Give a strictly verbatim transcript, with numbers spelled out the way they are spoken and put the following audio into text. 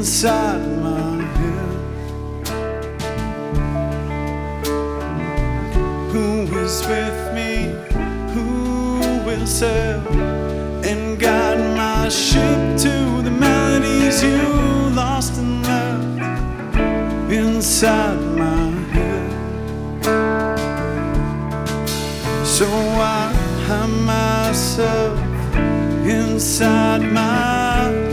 inside my head. Who is with me? Who will sail and guide my ship to the melodies you lost and left inside my head? So I hide myself inside my